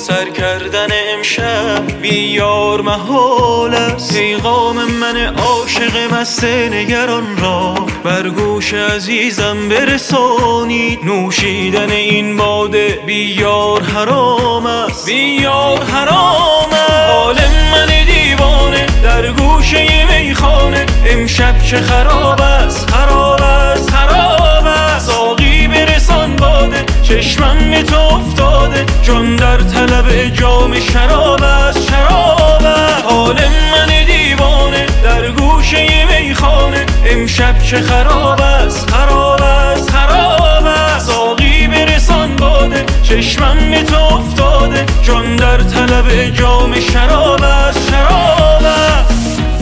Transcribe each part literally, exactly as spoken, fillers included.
سر کردن امشب بیار محال است. پیغام من عاشق مست نگران را بر گوش عزیزم برسانید. نوشیدن این باده بیار حرام است، بیار حرام است. حال من دیوانه در گوشه میخانه امشب چه خراب است، خراب است، خراب است. ساقی برسان باده چشمم به تو افتاده، جان در طلب جام شراب است، شراب است. حال من دیوانه در گوشه میخانه امشب چه خراب است، خراب است، خراب است. ساقی برسان باده چشمم به تو افتاده، جان در طلب جام شراب است، شراب است.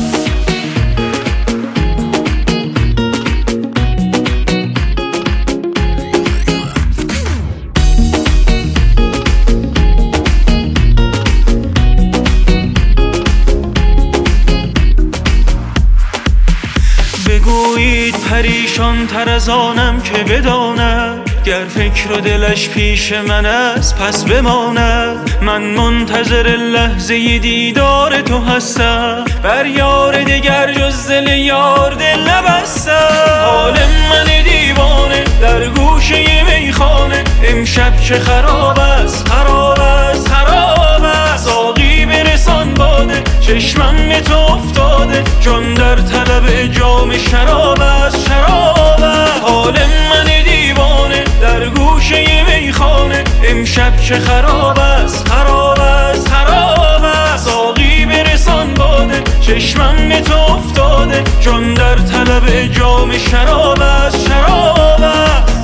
بگویید پریشان تر از آنم که بداند، گر فکر و دلش پیش من است پس بماند. من منتظر لحظه دیدار تو هستم، بر یار دگر جز دل یار دل نبستم. حال من دیوانه در گوشه میخانه امشب چه خراب است، خراب است، خراب است. ساقی برسان باده چشمم به تو افتاده، جان در طلب جام شراب است، شراب است. حال من دیوانه در گوشه میخانه امشب چه خراب است، خراب است، خراب است. ساقی برسان باده چشمم به تو افتاده، جان در طلب جام شراب است، شراب است.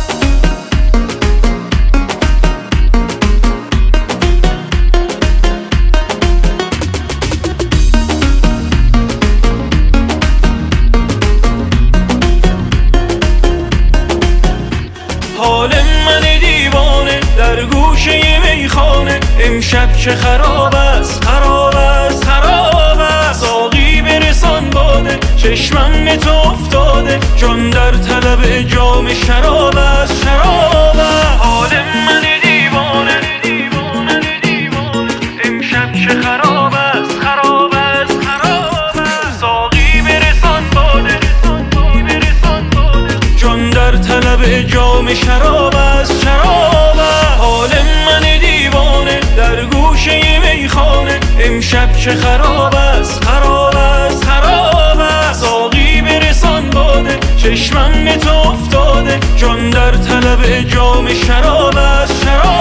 حال من دیوانه در گوشه میخانه امشب چه خراب است، خراب است، خراب است. ساقی برسان باده چشمم به تو افتاده، جان در طلب جام شراب است، شراب است. حال من دیوانه امشب چه خراب است، خراب است، خراب است. ساقی برسان باده جان در طلب جام شراب است، شراب است. حال من دیوانه در گوشه میخانه امشب چه خراب است، خراب است، خراب است. ساقی برسان باده چشمم به تو افتاده، جان در طلب جام شراب است، شراب است.